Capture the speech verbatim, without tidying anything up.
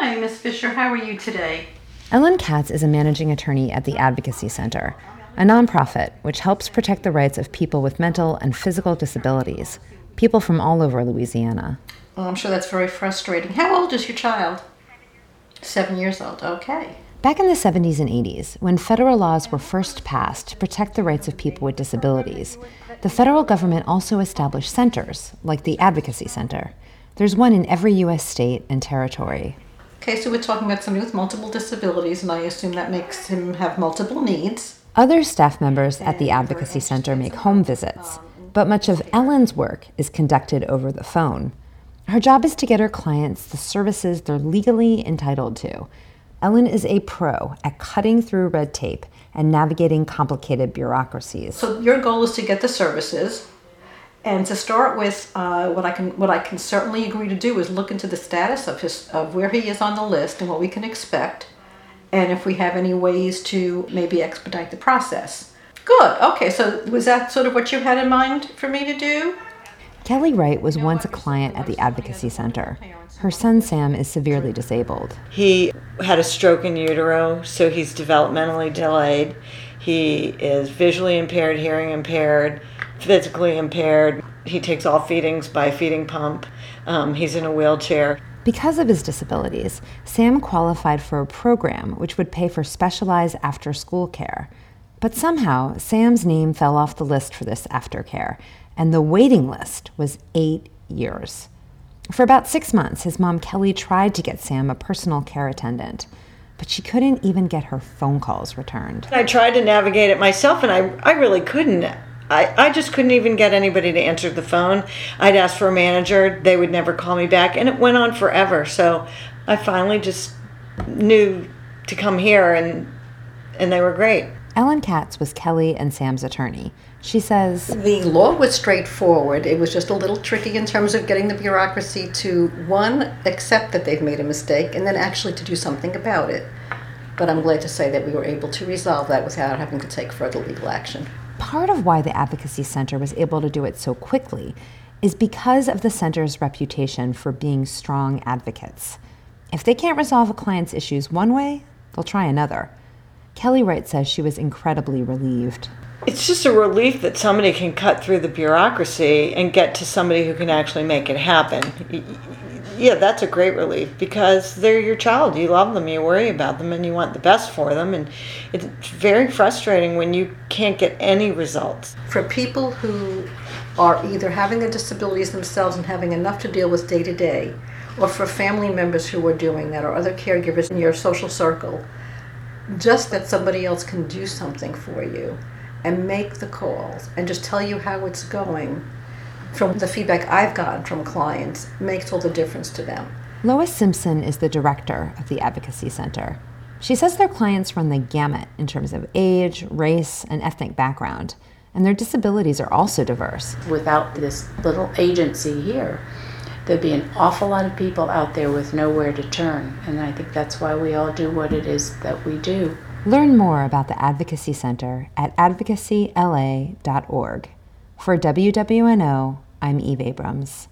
Hi, Miz Fisher. How are you today? Ellen Katz is a managing attorney at the Advocacy Center, a nonprofit which helps protect the rights of people with mental and physical disabilities, people from all over Louisiana. Well, I'm sure that's very frustrating. How old is your child? Seven years old. Okay. Back in the seventies and eighties, when federal laws were first passed to protect the rights of people with disabilities, the federal government also established centers, like the Advocacy Center. There's one in every U S state and territory. Okay, so we're talking about somebody with multiple disabilities, and I assume that makes him have multiple needs. Other staff members at the Advocacy Center make home visits, but much of Ellen's work is conducted over the phone. Her job is to get her clients the services they're legally entitled to. Ellen is a pro at cutting through red tape and navigating complicated bureaucracies. So your goal is to get the services, and to start with, uh, what I can what I can certainly agree to do is look into the status of his of where he is on the list and what we can expect, and if we have any ways to maybe expedite the process. Good. Okay. So was that sort of what you had in mind for me to do? Kelly Wright was once a client at the Advocacy Center. Her son Sam is severely disabled. He had a stroke in utero, so he's developmentally delayed. He is visually impaired, hearing impaired, physically impaired. He takes all feedings by a feeding pump. Um, he's in a wheelchair. Because of his disabilities, Sam qualified for a program which would pay for specialized after-school care. But somehow, Sam's name fell off the list for this aftercare, and the waiting list was eight years. For about six months, his mom Kelly tried to get Sam a personal care attendant, but she couldn't even get her phone calls returned. I tried to navigate it myself, and I, I really couldn't. I, I just couldn't even get anybody to answer the phone. I'd ask for a manager. They would never call me back, and it went on forever. So I finally just knew to come here, and and they were great. Ellen Katz was Kelly and Sam's attorney. She says, The law was straightforward. It was just a little tricky in terms of getting the bureaucracy to, one, accept that they've made a mistake, and then actually to do something about it. But I'm glad to say that we were able to resolve that without having to take further legal action. Part of why the Advocacy Center was able to do it so quickly is because of the center's reputation for being strong advocates. If they can't resolve a client's issues one way, they'll try another. Kelly Wright says she was incredibly relieved. It's just a relief that somebody can cut through the bureaucracy and get to somebody who can actually make it happen. Yeah, that's a great relief because they're your child. You love them, you worry about them, and you want the best for them. And it's very frustrating when you can't get any results. For people who are either having the disabilities themselves and having enough to deal with day to day, or for family members who are doing that, or other caregivers in your social circle, just that somebody else can do something for you and make the calls and just tell you how it's going, from the feedback I've gotten from clients, makes all the difference to them. Lois Simpson is the director of the Advocacy Center. She says their clients run the gamut in terms of age, race, and ethnic background, and their disabilities are also diverse. Without this little agency here, there'd be an awful lot of people out there with nowhere to turn, and I think that's why we all do what it is that we do. Learn more about the Advocacy Center at advocacy l a dot org. For W W N O, I'm Eve Abrams.